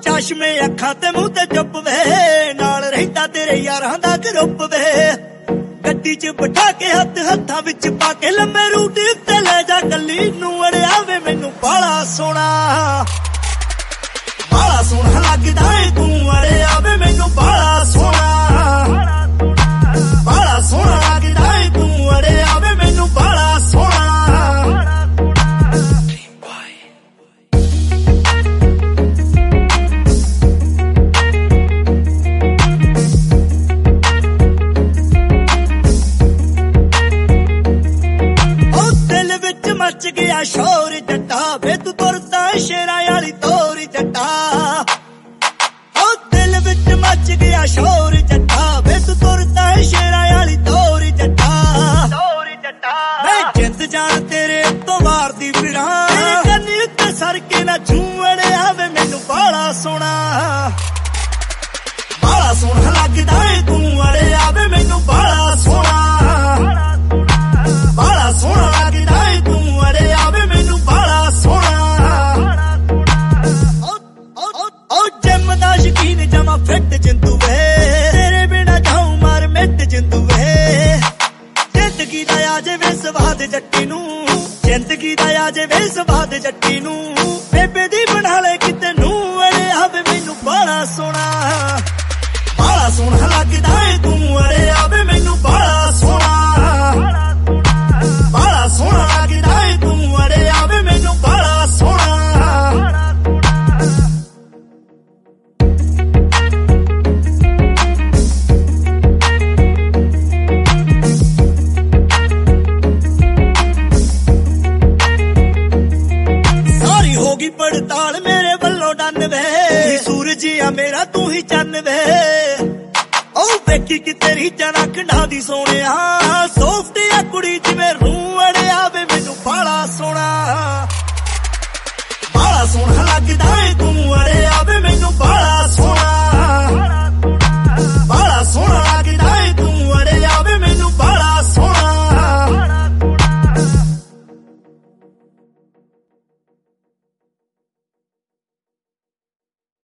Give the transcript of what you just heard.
चश्मे अखां ते मुंह ते चुप वे नाल रहिंदा तेरे यारां दा ग्रुप वे गड्डी च बिठा के हत्थ हत्थां विच पा के लंबे रूट उत्ते ले जा कल्ली नूं अड़िया वे मैनू बाला सोहना लगदा है तू अड़िया वे मैनू बाला सोहना लगदा है तू अड़िया वे मैनू बाला सोहना। मच गया शोर जट्टा वे तू तुरदा शेरा वाली तोर जट्टा ओ दिल विच मच गया शोर जट्टा वे तू तुरदा शेरा वाली तोर जट्टा मैं जिंद जान तेरे तो वार दी फिरा कन्नी उत्ते सर के ना झूमड़े आवे मैनू बाला सोहना लगदा है तू अड़े आवे मैनू बाला सोहना लगदा है तू अड़े आवे मैनू बाला सोहना। ओ जिम दा शकीन जमा फिट जिंदू वे तेरे बिना जाऊं मार मिट जिंदू वे जिंदगी दा आ जावे स्वाद जट्टी नू जिंदगी दा आ जावे स्वाद जट्टी नू बेबे दी बना ले किते नू अड़े आवे मैनू बाला सोहना लगदा है तू अड़े आवे मैनू बाला सोहना लगदा है तू अड़े आवे मैनू बाला सोहना। सारी होगी पड़ताल मेरे वल्लों डन वे सूरज आ मेरा तू ही चन्न वे ओ वेखी कि तेरी जना खंडा दी सोहणिया